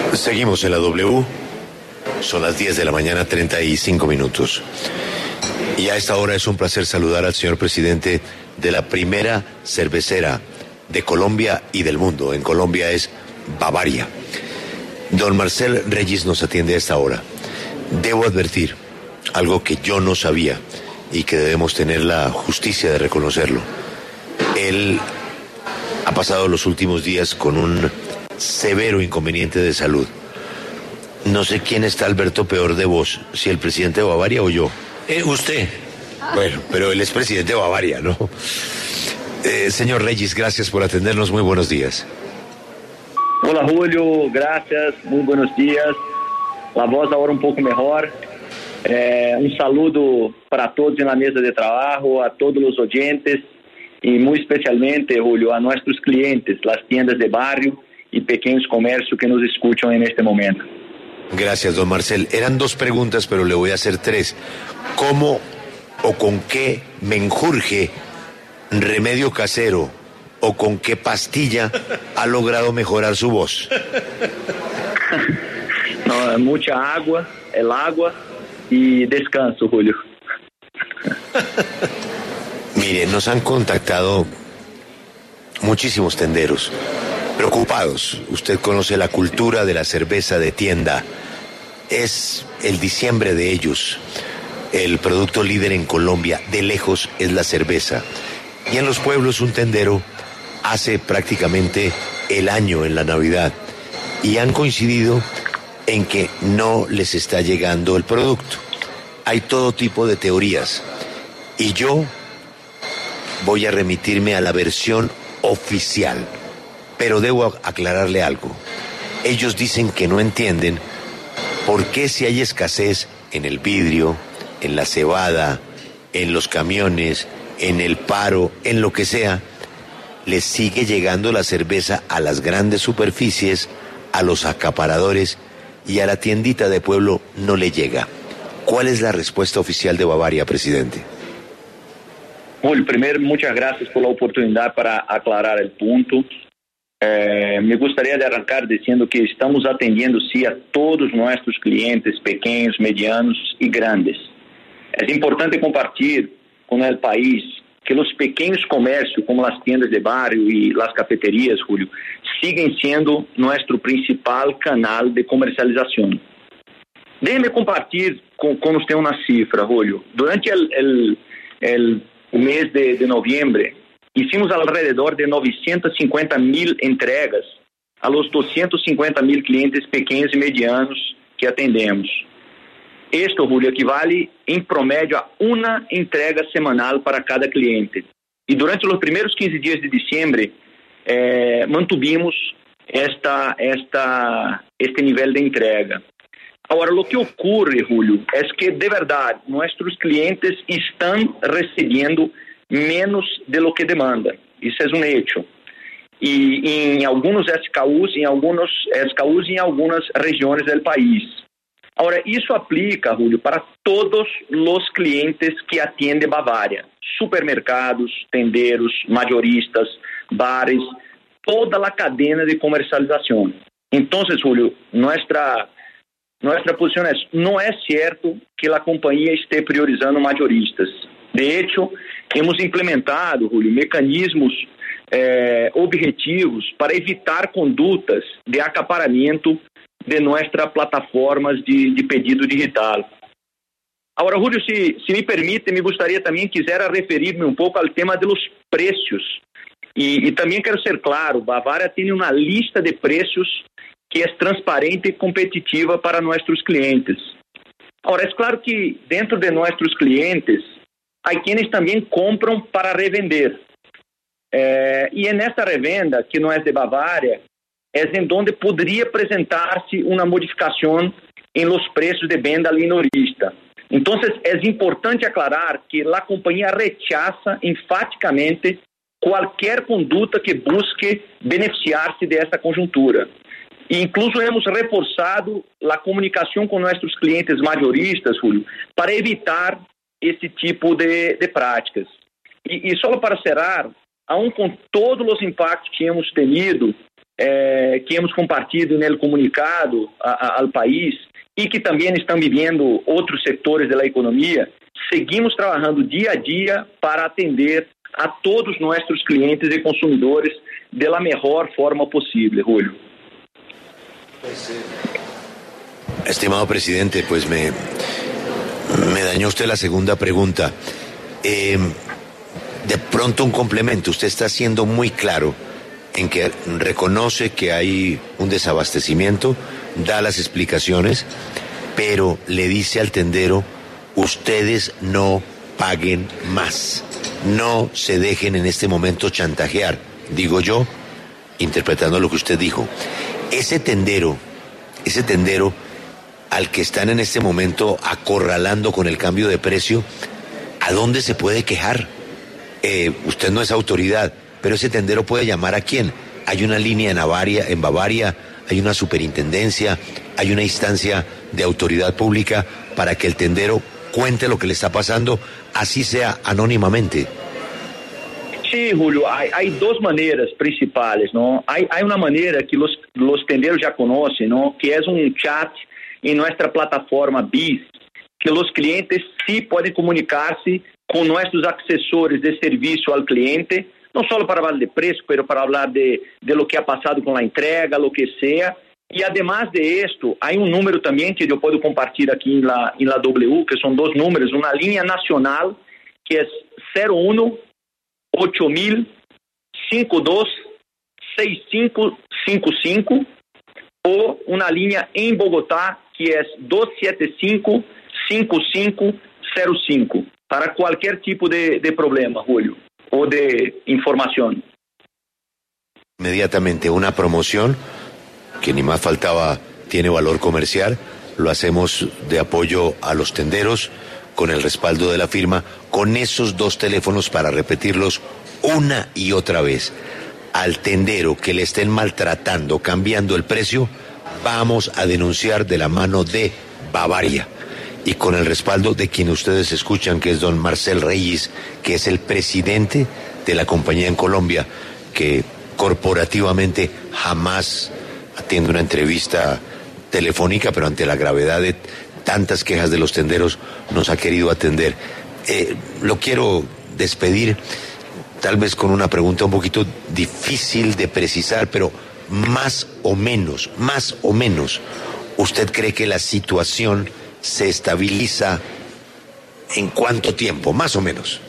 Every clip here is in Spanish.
Seguimos en la W. Son las 10 de la mañana, 35 minutos. Y a esta hora es un placer saludar al señor presidente de la primera cervecera de Colombia y del mundo. En Colombia es Bavaria. Don Marcel Regis nos atiende a esta hora. Debo advertir algo que yo no sabía y que debemos tener la justicia de reconocerlo. Él ha pasado los últimos días con un severo inconveniente de salud. No sé quién está, Alberto, peor de vos, si el presidente de Bavaria o yo. Usted. Bueno, pero él es presidente de Bavaria, ¿no? Señor Regis, gracias por atendernos. Muy buenos días. Hola, Julio. Gracias. Muy buenos días. La voz ahora un poco mejor. Un saludo para todos en la mesa de trabajo, a todos los oyentes y muy especialmente, Julio, a nuestros clientes, las tiendas de barrio y pequeños comercios que nos escuchan en este momento. Gracias, don Marcel. Eran 2 preguntas, pero le voy a hacer 3. ¿Cómo o con qué menjurje, remedio casero o con qué pastilla ha logrado mejorar su voz? No, mucha agua, el agua y descanso, Julio. Mire, nos han contactado muchísimos tenderos preocupados. Usted conoce la cultura de la cerveza de tienda. Es el diciembre de ellos. El producto líder en Colombia, de lejos, es la cerveza. Y en los pueblos un tendero hace prácticamente el año en la Navidad. Y han coincidido en que no les está llegando el producto. Hay todo tipo de teorías. Y yo voy a remitirme a la versión oficial. Pero debo aclararle algo. Ellos dicen que no entienden por qué, si hay escasez en el vidrio, en la cebada, en los camiones, en el paro, en lo que sea, les sigue llegando la cerveza a las grandes superficies, a los acaparadores, y a la tiendita de pueblo no le llega. ¿Cuál es la respuesta oficial de Bavaria, presidente? Julio, primero, muchas gracias por la oportunidad para aclarar el punto. Me gustaría de arrancar diciendo que estamos atendiendo sí a todos nuestros clientes pequeños, medianos y grandes. Es importante compartir con el país que los pequeños comercios, como las tiendas de barrio y las cafeterías, Julio, siguen siendo nuestro principal canal de comercialización. Déjeme compartir con usted una cifra, Julio. Durante el mes de noviembre, hicimos alrededor de 950,000 entregas a los 250,000 clientes pequeños y medianos que atendemos. Esto, Julio, equivale en promedio a una entrega semanal para cada cliente. Y durante los primeros 15 días de diciembre, mantuvimos este nivel de entrega. Ahora, lo que ocurre, Julio, es que de verdad nuestros clientes están recibiendo menos de lo que demandan. Isso é um hecho. E em alguns SKUs, em algumas regiões do país. Agora, isso aplica, Julio, para todos os clientes que atendem Bavaria. Supermercados, tenderos, majoristas, bares, toda a cadeia de comercialização. Então, Julio, nossa posição é: não é certo que a companhia esteja priorizando majoristas. De hecho, hemos implementado, Julio, mecanismos objetivos para evitar condutas de acaparamento de nuestras plataformas de pedido digital. Agora, Julio, se me permite, me gostaria também, quisera referir-me um pouco ao tema dos preços. E também quero ser claro, Bavaria tem uma lista de preços que é transparente e competitiva para nossos clientes. Agora, é claro que dentro de nossos clientes, há quienes também compram para revender. E é nessa revenda, que não é de Bavaria, é em onde poderia apresentar-se uma modificação em los preços de venda minorista. Então, é importante aclarar que a companhia rechaça enfaticamente qualquer conduta que busque beneficiar-se dessa conjuntura. E incluso hemos reforçado a comunicação com nossos clientes majoristas, Julio, para evitar esse tipo de práticas. E só para cerrar, aun com todos os impactos que hemos tenido, que hemos compartido no comunicado ao país e que também estão vivendo outros setores da economia, seguimos trabalhando dia a dia para atender a todos nossos clientes e consumidores da melhor forma possível, Julio. Estimado presidente, pues me dañó usted la segunda pregunta. De pronto un complemento. Usted está siendo muy claro en que reconoce que hay un desabastecimiento, da las explicaciones, pero le dice al tendero, ustedes no paguen más, no se dejen en este momento chantajear, digo yo, interpretando lo que usted dijo. Ese tendero al que están en este momento acorralando con el cambio de precio, ¿a dónde se puede quejar? Usted no es autoridad, pero ese tendero puede llamar ¿a quién? Hay una línea en Bavaria, hay una superintendencia, hay una instancia de autoridad pública para que el tendero cuente lo que le está pasando, así sea anónimamente. Sí, Julio, hay dos maneras principales, ¿no? Hay una manera que los tenderos ya conocen, ¿no? Que es un chat en nuestra plataforma BIS, que los clientes sí pueden comunicarse con nuestros asesores de servicio al cliente, no solo para hablar de precio, pero para hablar de lo que ha pasado con la entrega, lo que sea. Y además de esto, hay un número también que yo puedo compartir aquí en la W, que son dos números, una línea nacional que es 01-8000-52-6555 o una línea en Bogotá que es 275-5505 para cualquier tipo de problema, Julio, o de información. Inmediatamente una promoción que ni más faltaba, tiene valor comercial, lo hacemos de apoyo a los tenderos, con el respaldo de la firma, con esos dos teléfonos para repetirlos una y otra vez. Al tendero que le estén maltratando, cambiando el precio, vamos a denunciar de la mano de Bavaria. Y con el respaldo de quien ustedes escuchan, que es don Marcel Reyes, que es el presidente de la compañía en Colombia, que corporativamente jamás atiende una entrevista telefónica, pero ante la gravedad de tantas quejas de los tenderos nos ha querido atender. Lo quiero despedir tal vez con una pregunta un poquito difícil de precisar, pero más o menos, ¿usted cree que la situación se estabiliza en cuánto tiempo, más o menos?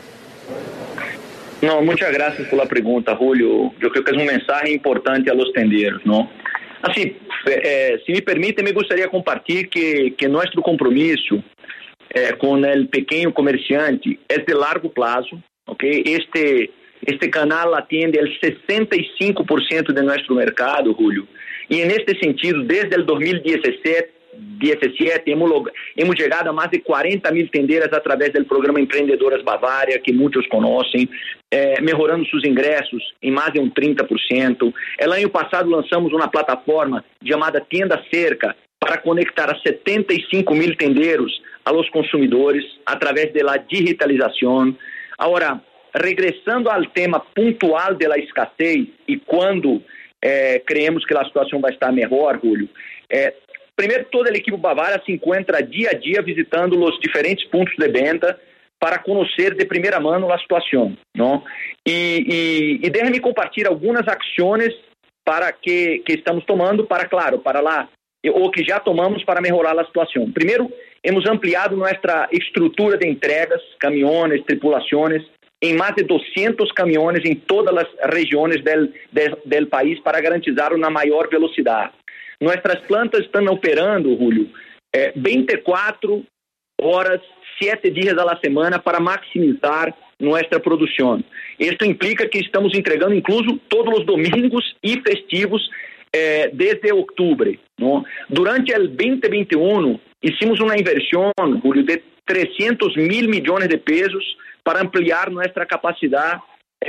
No, muchas gracias por la pregunta, Julio. Yo creo que es un mensaje importante a los tenderos, ¿no? Así, si me permite, me gustaría compartir que nuestro compromiso con el pequeño comerciante es de largo plazo, ¿ok? Este canal atiende el 65% de nuestro mercado, Julio. Y en este sentido, desde el 2017 hemos llegado a más de 40.000 tenderas a través del programa Emprendedoras Bavaria, que muchos conocen, mejorando sus ingresos en más de un 30%. El año pasado lanzamos una plataforma llamada Tienda Cerca para conectar a 75.000 tenderos a los consumidores a través de la digitalización. Ahora, regresando al tema puntual de la escasez y cuando creemos que la situación va a estar mejor, Julio, primeiro, todo o equipo Bavaria se encontra dia a dia visitando os diferentes pontos de venda para conhecer de primeira mão a situação, não? E deixe-me compartilhar algumas ações para que estamos tomando para lá, ou que já tomamos para melhorar a situação. Primeiro, hemos ampliado nossa estrutura de entregas, caminhões, tripulações, em mais de 200 caminhões em todas as regiões do país para garantizar uma maior velocidade. Nuestras plantas están operando, Julio, 24 horas, 7 días a la semana para maximizar nuestra producción. Esto implica que estamos entregando incluso todos los domingos y festivos desde octubre, ¿no? Durante el 2021 hicimos una inversión, Julio, de 300.000 millones de pesos para ampliar nuestra capacidad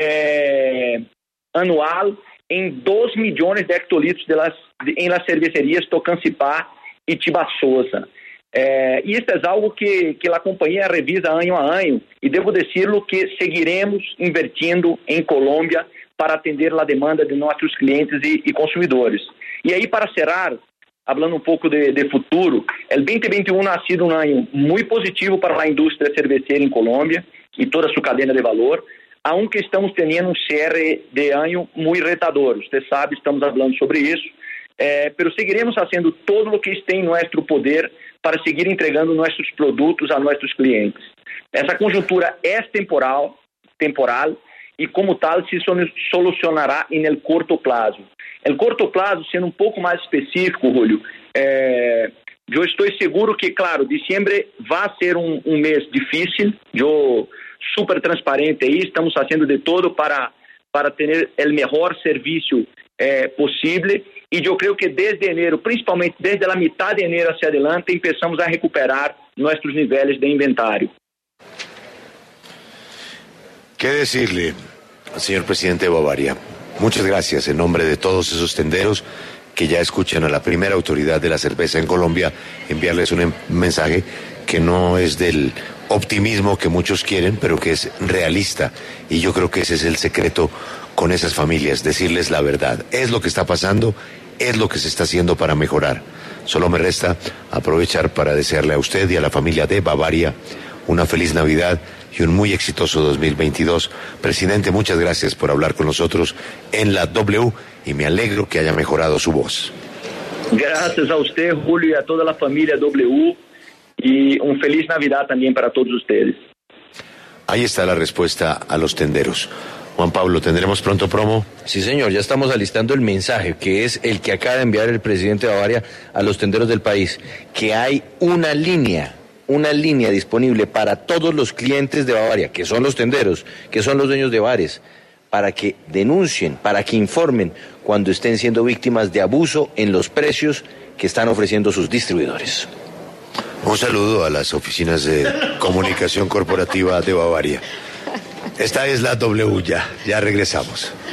anual em 2 milhões de hectolitros em las cervecerías Tocancipá e Tibassosa. E isso é algo que a companhia revisa ano a ano, e devo dizer-lo que seguiremos invertindo em Colômbia para atender a demanda de nossos clientes e consumidores. E aí, para cerrar, falando um pouco de futuro, o 2021 ha sido um ano muito positivo para a indústria cerveceira em Colômbia e toda a sua cadeia de valor, aunque estamos tendo um cierre de ano muito retador. Você sabe, estamos falando sobre isso, pero seguiremos fazendo todo o que está em nosso poder para seguir entregando nossos produtos a nossos clientes. Essa conjuntura é temporal e, como tal, se solucionará em curto prazo. El curto prazo, sendo um pouco mais específico, Julio, eu estou seguro que, claro, diciembre vai ser um mês difícil. Eu super transparente aí, estamos fazendo de todo para ter o melhor serviço possível. E eu creio que desde enero, principalmente desde a metade de enero hacia adelante, empezamos a recuperar nossos níveis de inventário. ¿Qué decirle al señor presidente de Bavaria? Muchas gracias en nombre de todos esos tenderos que ya escuchan a la primera autoridad de la cerveza en Colombia, enviarles un mensaje que no es del optimismo que muchos quieren, pero que es realista. Y yo creo que ese es el secreto con esas familias, decirles la verdad. Es lo que está pasando, es lo que se está haciendo para mejorar. Solo me resta aprovechar para desearle a usted y a la familia de Bavaria una feliz Navidad y un muy exitoso 2022. Presidente, muchas gracias por hablar con nosotros en la W y me alegro que haya mejorado su voz. Gracias a usted, Julio, y a toda la familia W y un feliz Navidad también para todos ustedes. Ahí está la respuesta a los tenderos. Juan Pablo, ¿tendremos pronto promo? Sí, señor, ya estamos alistando el mensaje, que es el que acaba de enviar el presidente de Bavaria a los tenderos del país, que hay una línea disponible para todos los clientes de Bavaria, que son los tenderos, que son los dueños de bares, para que denuncien, para que informen cuando estén siendo víctimas de abuso en los precios que están ofreciendo sus distribuidores. Un saludo a las oficinas de comunicación corporativa de Bavaria. Esta es la W, ya regresamos.